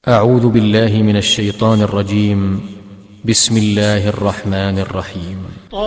أعوذ بالله من الشيطان الرجيم. بسم الله الرحمن الرحيم.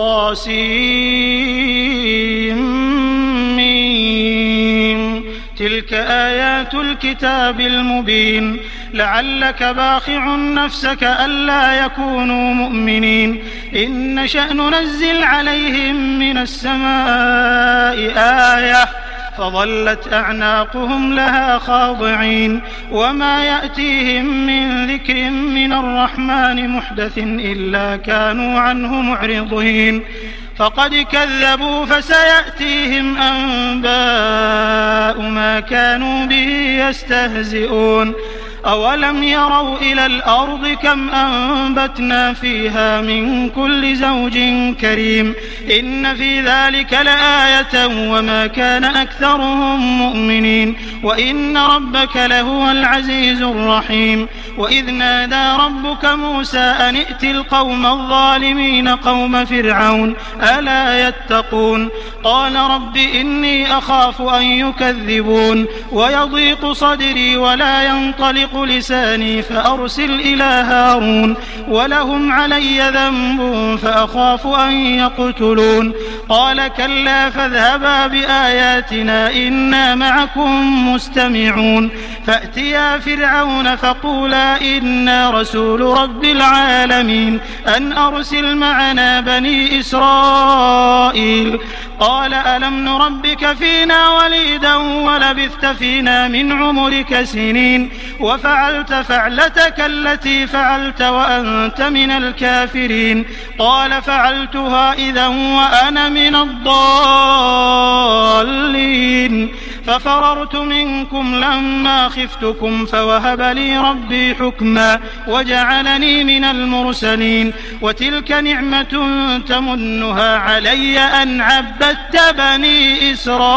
طاسيم تلك آيات الكتاب المبين لعلك باخع نفسك ألا يكونوا مؤمنين إن نشأ ننزل عليهم من السماء آية فظلت أعناقهم لها خاضعين وما يأتيهم من ذكر من الرحمن محدث إلا كانوا عنه معرضين فقد كذبوا فسيأتيهم أنباء ما كانوا به يستهزئون أولم يروا إلى الأرض كم أنبتنا فيها من كل زوج كريم إن في ذلك لآية وما كان أكثرهم مؤمنين وإن ربك لهو العزيز الرحيم وإذ نادى ربك موسى أن ائت القوم الظالمين قوم فرعون ألا يتقون قال رب إني أخاف أن يكذبون ويضيق صدري ولا ينطلق لساني فأرسل إلى هارون ولهم علي ذنب فأخاف أن يقتلون قال كلا فاذهبا بآياتنا إنا معكم مستمعون فأتيا فرعون فقولا إنا رسول رب العالمين أن أرسل معنا بني إسرائيل قال ألم نربك فينا وليدا ولبثت فينا من عمرك سنين وفعلت فعلتك التي فعلت وأنت من الكافرين قال فعلتها إذا وأنا من الضالين ففررت منكم لما خفتكم فوهب لي ربي حكما وجعلني من المرسلين وتلك نعمة تمنها علي أن عبدت بني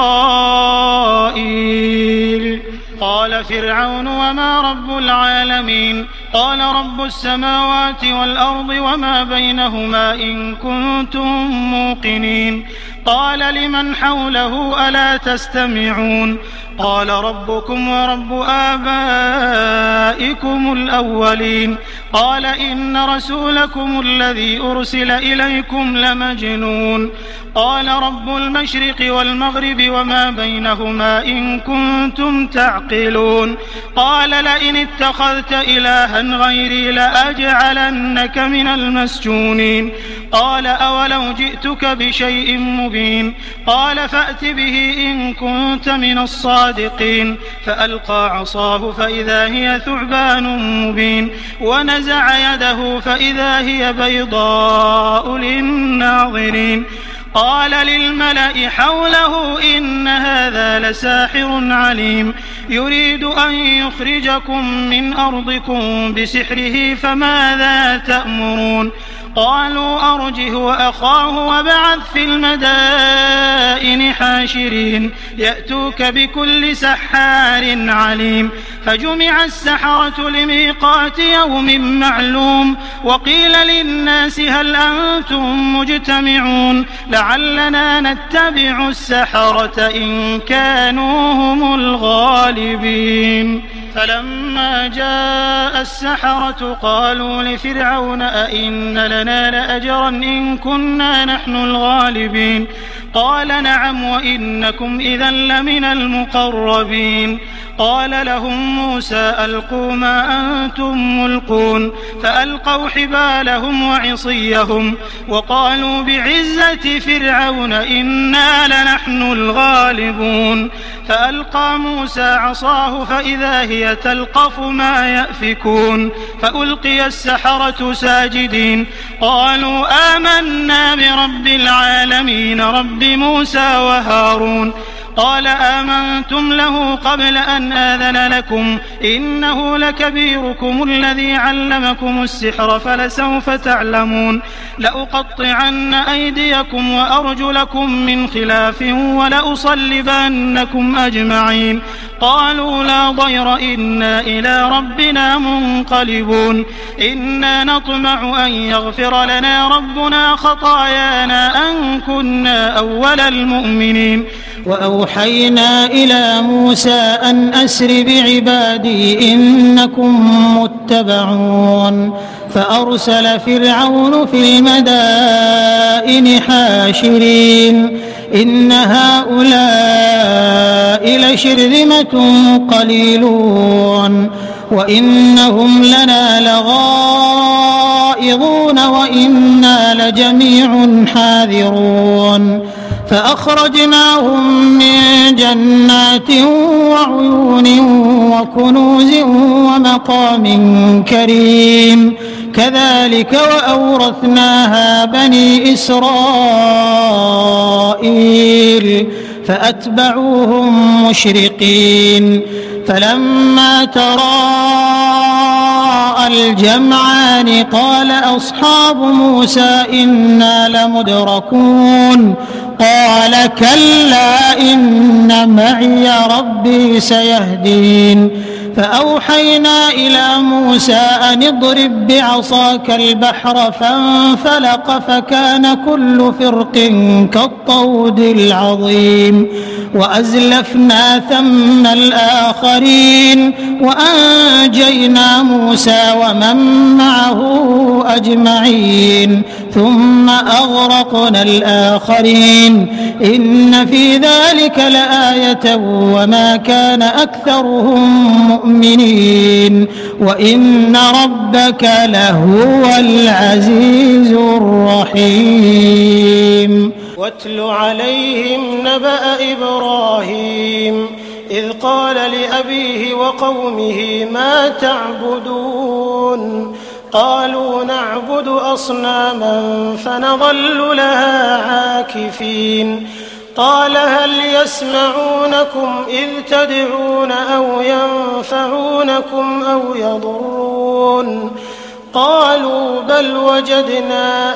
إسرائيل قال فرعون وما رب العالمين قال رب السماوات والأرض وما بينهما إن كنتم موقنين قال لمن حوله ألا تستمعون قال ربكم ورب آبائكم الأولين قال إن رسولكم الذي أرسل إليكم لمجنون قال رب المشرق والمغرب وما بينهما إن كنتم تعقلون قال لئن اتخذت إلها غيري لأجعلنك من المسجونين قال أولو جئتك بشيء مبين قال فأت به إن كنت من الصادقين فألقى عصاه فإذا هي ثعبان مبين ونزع يده فإذا هي بيضاء للناظرين قال للملأ حوله إن هذا لساحر عليم يريد أن يخرجكم من أرضكم بسحره فماذا تأمرون قالوا أرجه وأخاه وابعث في المدائن حاشرين يأتوك بكل سحار عليم فجمع السحرة لميقات يوم معلوم وقيل للناس هل أنتم مجتمعون لعلنا نتبع السحرة إن كانوا هم الغالبين فلما جاء السحرة قالوا لفرعون أئن لنا لأجرا إن كنا نحن الغالبين قال نعم وإنكم إذا لمن المقربين قال لهم موسى ألقوا ما أنتم ملقون فألقوا حبالهم وعصيهم وقالوا بعزة فرعون إنا لنحن الغالبون فألقى موسى عصاه فإذا هي تلقف ما يأفكون فألقي السحرة ساجدين قالوا آمنا برب العالمين رب موسى وهارون قال آمنتم له قبل أن آذن لكم إنه لكبيركم الذي علمكم السحر فلسوف تعلمون لأقطعن أيديكم وأرجلكم من خلاف ولأصلبنكم أجمعين قالوا لا ضير إنا إلى ربنا منقلبون إنا نطمع أن يغفر لنا ربنا خطايانا أن كنا أول المؤمنين وأوحينا إلى موسى أن أسر بعبادي إنكم متبعون فأرسل فرعون في المدائن حاشرين إن هؤلاء لشرذمة قليلون وإنهم لنا لغائظون وإنا لجميع حاذرون فأخرجناهم من جنات وعيون وكنوز ومقام كريم كذلك وأورثناها بني إسرائيل فأتبعوهم مشرقين فلما تراءى الجمعان قال أصحاب موسى إنا لمدركون قال كلا إن معي ربي سيهدين فأوحينا إلى موسى أن اضرب بعصاك البحر فانفلق فكان كل فرق كالطود العظيم وأزلفنا ثم الآخرين وأنجينا موسى ومن معه أجمعين ثم أغرقنا الآخرين إن في ذلك لآية وما كان أكثرهم مؤمنين وإن ربك لهو العزيز الرحيم واتل عليهم نبأ إبراهيم إذ قال لأبيه وقومه ما تعبدون قالوا نعبد أصناما فنظل لها عاكفين قال هل يسمعونكم إذ تدعون أو ينفعونكم أو يضرون قالوا بل وجدنا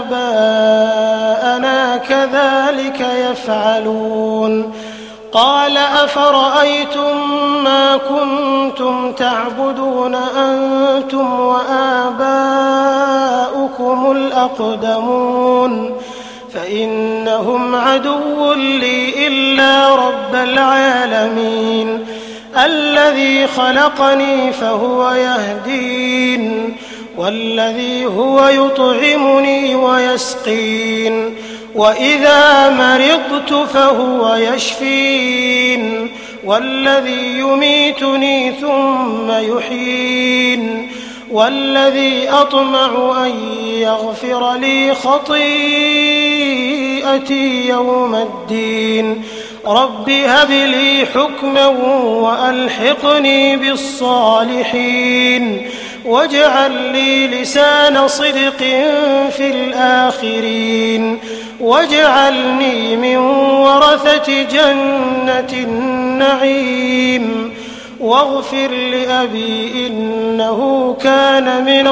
آباءنا كذلك يفعلون قال أفرأيتم ما كنتم تعبدون أنتم وآباؤكم الأقدمون فإنهم عدو لي إلا رب العالمين الذي خلقني فهو يهدين والذي هو يطعمني ويسقين وإذا مرضت فهو يشفين والذي يميتني ثم يحيين والذي أطمع أن يغفر لي خطيئتي يوم الدين رب هب لي حكما وألحقني بالصالحين واجعل لي لسان صدق في الآخرين واجعلني من ورثة جنة النعيم واغفر لأبي إنه كان من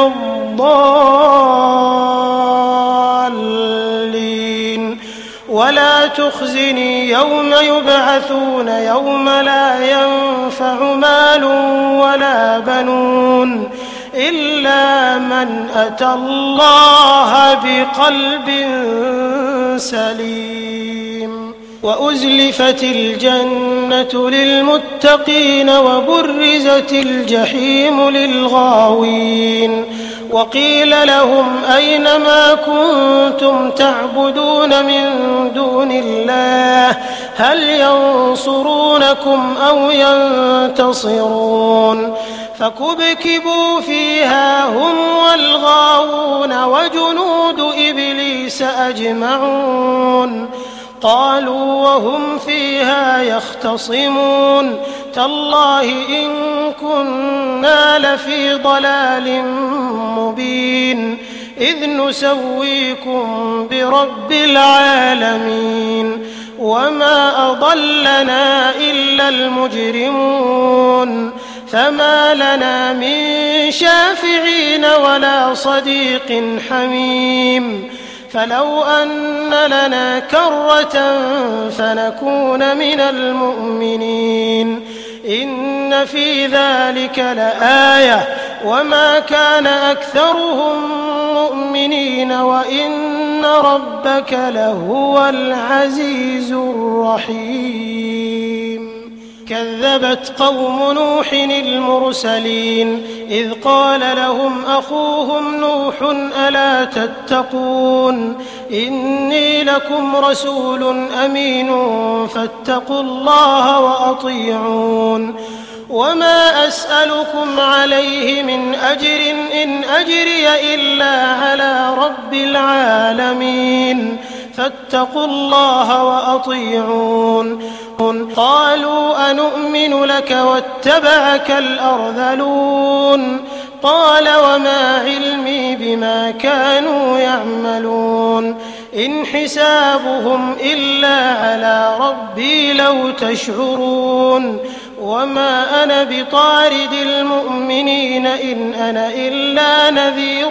الضالين ولا تخزني يوم يبعثون يوم لا ينفع مال ولا بنون إلا من أتى الله بقلب سليم وأزلفت الجنة للمتقين وبرزت الجحيم للغاوين وقيل لهم أين ما كنتم تعبدون من دون الله هل ينصرونكم أو ينتصرون فكبكبوا فيها هم والغاوون وجنود إبليس أجمعون قالوا وهم فيها يختصمون تالله إن كنا لفي ضلال مبين إذ نسويكم برب العالمين وما أضلنا إلا المجرمون فما لنا من شافعين ولا صديق حميم فلو أن لنا كرة فنكون من المؤمنين إن في ذلك لآية وما كان أكثرهم مؤمنين وإن وإن ربك لهو العزيز الرحيم. كذبت قوم نوح المرسلين إذ قال لهم أخوهم نوح ألا تتقون إني لكم رسول أمين فاتقوا الله وأطيعون وما أسألكم عليه من أجر إن أجري إلا على رب العالمين فاتقوا الله وأطيعون. قالوا أنؤمن لك واتبعك الأرذلون قال وما علمي بما كانوا يعملون إن حسابهم إلا على ربي لو تشعرون وما أنا بطارد المؤمنين إن أنا إلا نذير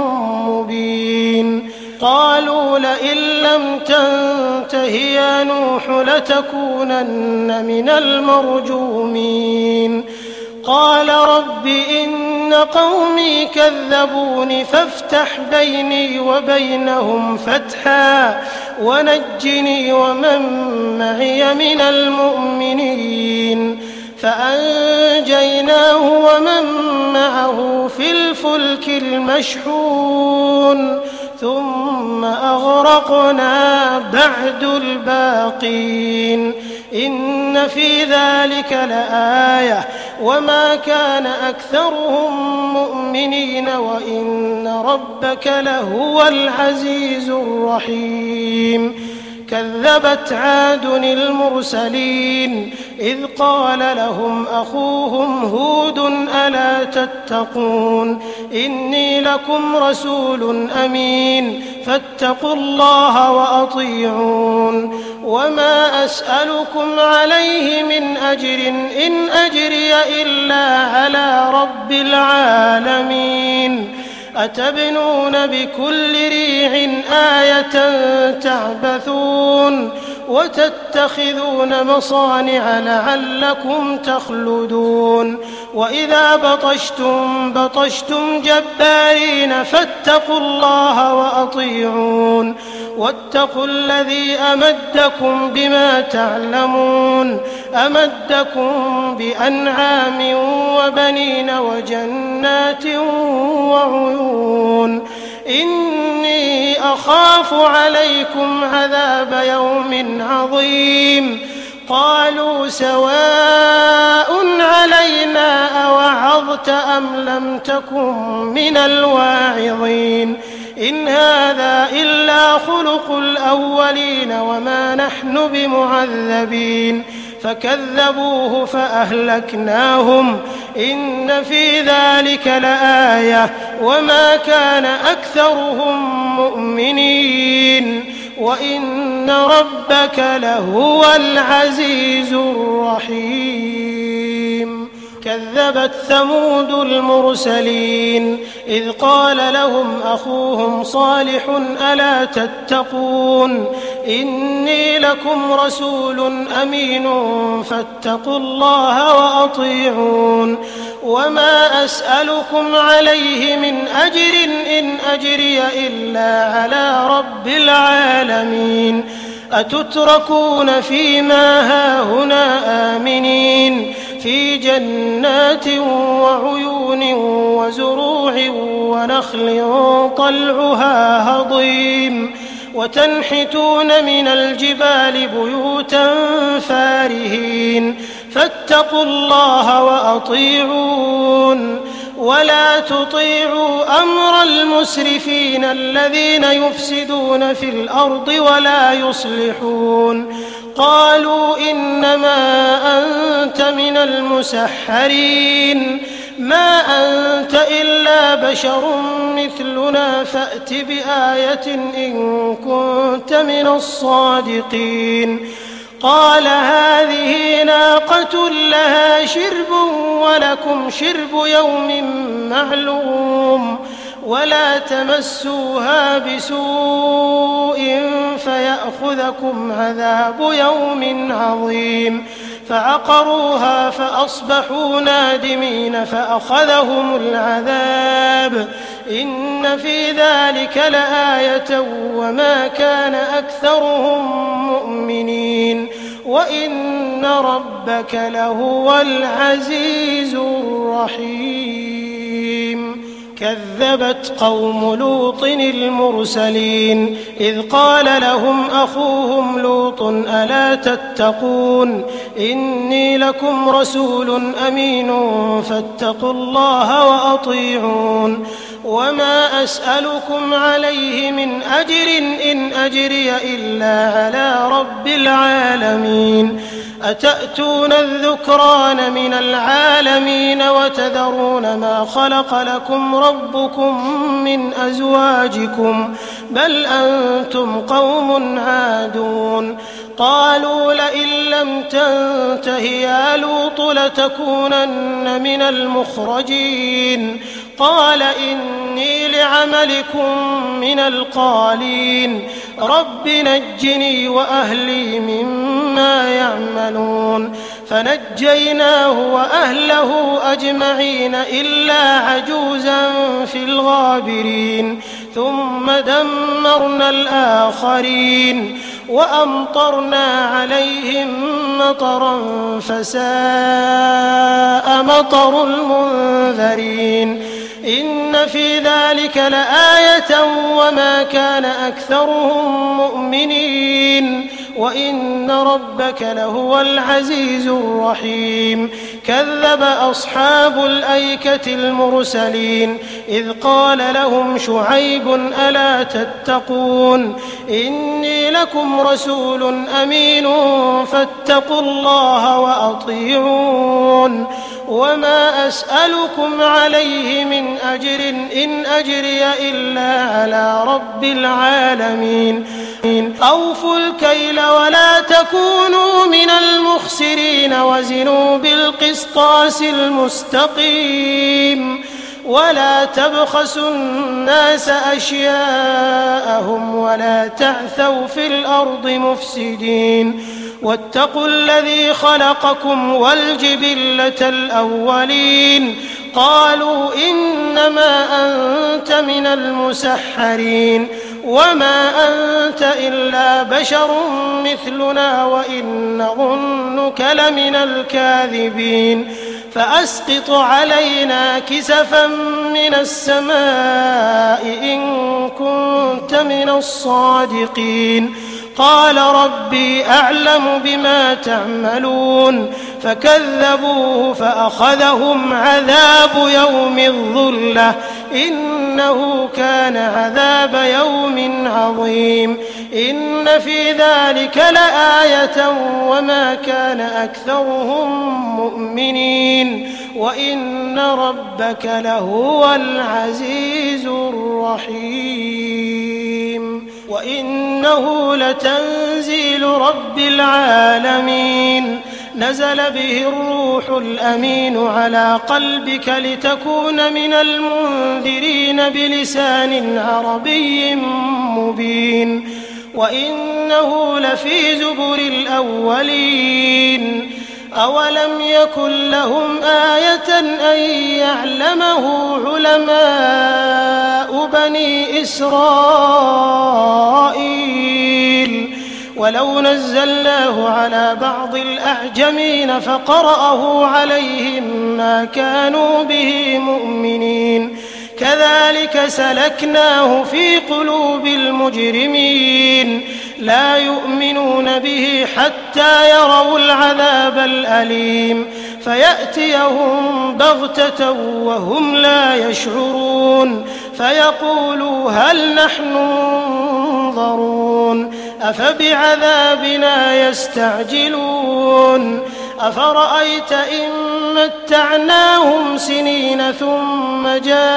مبين. قالوا لئن لم تنته يا نوح لتكونن من المرجومين. قال رب إن قومي كذبون فافتح بيني وبينهم فتحا ونجني ومن معي من المؤمنين. فأنجيناه ومن معه في الفلك المشحون ثم أغرقنا بعد الباقين إن في ذلك لآية وما كان أكثرهم مؤمنين وإن ربك لهو العزيز الرحيم. كذبت عاد المرسلين إذ قال لهم أخوهم هود ألا تتقون إني لكم رسول أمين فاتقوا الله وأطيعون وما أسألكم عليه من أجر إن أجري إلا على رب العالمين. أتبنون بكل ريع آية تعبثون وتتخذون مصانع لعلكم تخلدون وإذا بطشتم جبارين فاتقوا الله وأطيعون واتقوا الذي أمدكم بما تعلمون أمدكم بأنعام وبنين وجنات وعيون إني أخاف عليكم عذاب يوم عظيم. قالوا سواء علينا أوعظت أم لم تكن من الواعظين إن هذا إلا خلق الأولين وما نحن بمعذبين. فكذبوه فأهلكناهم إن في ذلك لآية وما كان أكثرهم مؤمنين وإن ربك لهو العزيز الرحيم. كذبت ثمود المرسلين إذ قال لهم أخوهم صالح ألا تتقون إني لكم رسول أمين فاتقوا الله وأطيعون وما أسألكم عليه من أجر إن أجري إلا على رب العالمين. أتتركون فيما هاهنا آمنين في جنات وعيون وزروع ونخل طلعها هضيم وتنحتون من الجبال بيوتا فارهين فاتقوا الله وأطيعون ولا تطيعوا أمر المسرفين الذين يفسدون في الأرض ولا يصلحون. قالوا إنما أنت من المسحرين ما أنت إلا بشر مثلنا فأت بآية إن كنت من الصادقين. قال هذه ناقة لها شرب ولكم شرب يوم معلوم ولا تمسوها بسوء فيأخذكم عذاب يوم عظيم. فعقروها فأصبحوا نادمين فأخذهم العذاب إن في ذلك لآية وما كان أكثرهم مؤمنين وإن ربك لهو العزيز الرحيم كذبت قوم لوط المرسلين إذ قال لهم أخوهم لوط ألا تتقون إني لكم رسول أمين فاتقوا الله وأطيعون وما أسألكم عليه من أجر إن أجري إلا على رب العالمين أتأتون الذكران من العالمين وتذرون ما خلق لكم ربكم من أزواجكم بل أنتم قوم عادون قالوا لئن لم تنته يا لوط لتكونن من المخرجين قال إني لعملكم من القالين رب نجني وأهلي مما يعملون فنجيناه وأهله أجمعين إلا عجوزا في الغابرين ثم دمرنا الآخرين وأمطرنا عليهم مطرا فساء مطر المنذرين إن في ذلك لآية وما كان أكثرهم مؤمنين وإن ربك لهو العزيز الرحيم كذب أصحاب الأيكة المرسلين إذ قال لهم شعيب ألا تتقون إني لكم رسول أمين فاتقوا الله وأطيعون وما أسألكم عليه من أجر إن أجري إلا على رب العالمين أوفوا الكيل ولا تكونوا من المخسرين وزنوا بالقسطاس المستقيم ولا تبخسوا الناس أشياءهم ولا تعثوا في الأرض مفسدين واتقوا الذي خلقكم والجبلة الأولين قالوا إنما أنت من المسحرين وما أنت إلا بشر مثلنا وإن نظنك لمن الكاذبين فأسقط علينا كسفا من السماء إن كنت من الصادقين قال ربي أعلم بما تعملون فكذبوه فأخذهم عذاب يوم الظلة إنه كان عذاب يوم عظيم إن في ذلك لآية وما كان أكثرهم مؤمنين وإن ربك لهو العزيز الرحيم وإنه لتنزيل رب العالمين نزل به الروح الأمين على قلبك لتكون من المنذرين بلسان عربي مبين وإنه لفي زبر الأولين أولم يكن لهم آية أن يعلمه علماء بني إسرائيل ولو نزلناه على بعض الأعجمين فقرأه عليهم ما كانوا به مؤمنين كذلك سلكناه في قلوب المجرمين لا يؤمنون به حتى يروا العذاب الأليم فيأتيهم بغتة وهم لا يشعرون فيقولوا هل نحن منظرون أفبعذابنا يستعجلون أفرأيت إن متعناهم سنين ثم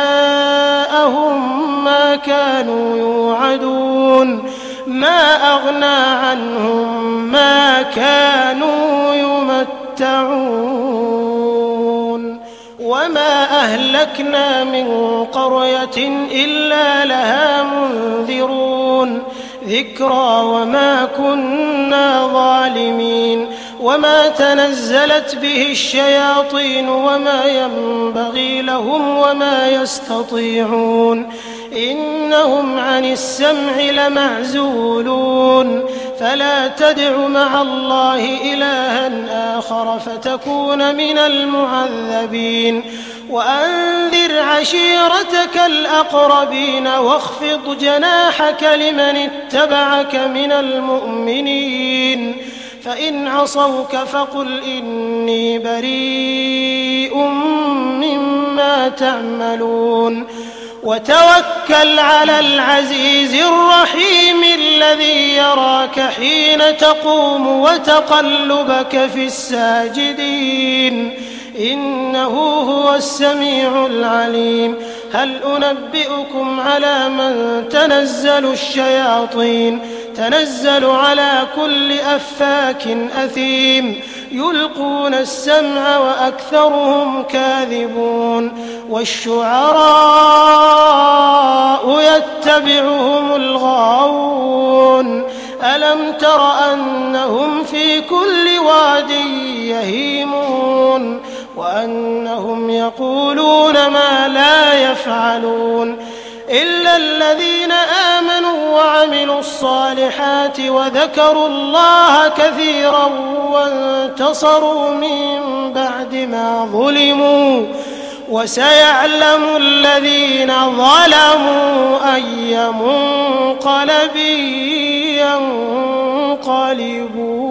جاءهم ما كانوا يوعدون ما أغنى عنهم ما كانوا يمتعون وما أهلكنا من قرية إلا لها منذرون ذكرى وما كنا ظالمين وما تنزلت به الشياطين وما ينبغي لهم وما يستطيعون إنهم عن السمع لمعزولون فلا تدع مع الله إلها آخر فتكون من المعذبين وأنذر عشيرتك الأقربين واخفض جناحك لمن اتبعك من المؤمنين فإن عصوك فقل إني بريء مما تعملون وتوكل على العزيز الرحيم الذي يراك حين تقوم وتقلبك في الساجدين إنه هو السميع العليم هل أنبئكم على من تنزل الشياطين تنزل على كل أفاك أثيم يلقون السمع وأكثرهم كاذبون والشعراء يتبعهم الغاوون ألم تر أنهم في كل واد يهيمون وأنهم يقولون ما لا يفعلون إلا الذين آمنوا وعملوا الصالحات وذكروا الله كثيرا وانتصروا من بعد ما ظلموا وسيعلم الذين ظلموا أي منقلب ينقلبون